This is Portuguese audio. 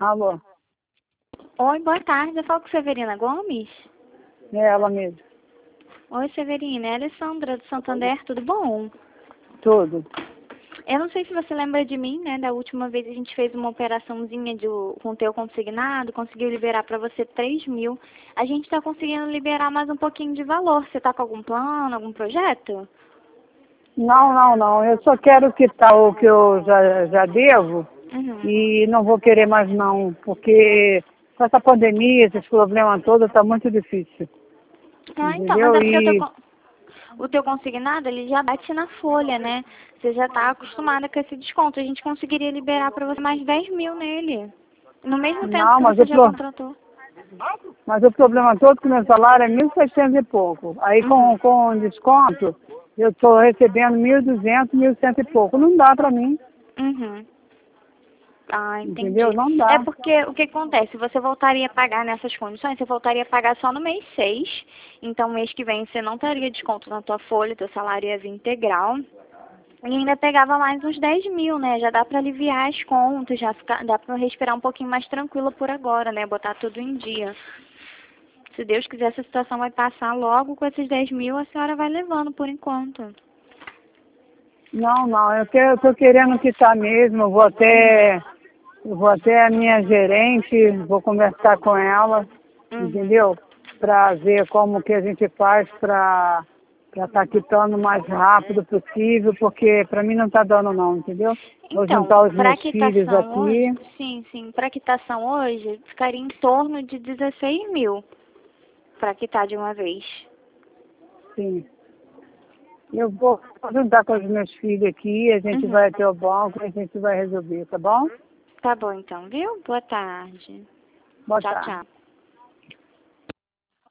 Alô, Oi, boa tarde. Eu falo com Severina Gomes. é ela mesmo. Oi, Severina. É a Alessandra do Santander, tudo bom? Tudo. Eu não sei se você lembra de mim, né? Da última vez a gente fez uma operaçãozinha com o teu consignado, conseguiu liberar para você 3.000. A gente está conseguindo liberar mais um pouquinho de valor. Você está com algum plano, algum projeto? Não. Eu só quero quitar o que eu já devo Uhum. e não vou querer mais não, porque com essa pandemia, esses problemas todos, está muito difícil. Ah, então, mas Entendeu? é porque E o teu consignado, ele já bate na folha, né? Você já está acostumada com esse desconto. A gente conseguiria liberar para você mais 10.000 nele. No mesmo tempo não, que você já contratou. mas o problema todo é que meu salário é 1.600 e pouco. Aí Uhum. com desconto, eu estou recebendo 1.200, 1.100 e pouco. Não dá para mim, Uhum. Ah, entendeu? entendi. Não É dá. porque o que acontece? Você voltaria a pagar nessas condições, você voltaria a pagar só no mês 6. Então, mês que vem você não teria desconto na tua folha, teu salário ia vir integral. E ainda pegava mais uns 10.000, né? Já dá pra aliviar as contas, dá pra respirar um pouquinho mais tranquila por agora, né? Botar tudo em dia. Se Deus quiser, essa situação vai passar logo com esses 10.000, a senhora vai levando por enquanto. Não, eu tô querendo quitar mesmo, eu vou até a minha gerente, vou conversar com ela, Uhum. entendeu? Para ver como que a gente faz para estar quitando o mais rápido possível, porque para mim não está dando não, entendeu? Vou Então, juntar os para meus filhos quitação hoje, aqui, sim, para quitação hoje, ficaria em torno de 16.000 para quitar de uma vez. sim. Eu vou juntar com os meus filhos aqui, a gente vai Uhum. até o banco e a gente vai resolver, tá bom? Tá bom então, viu? Boa tarde. Boa Tchau, tarde. tchau.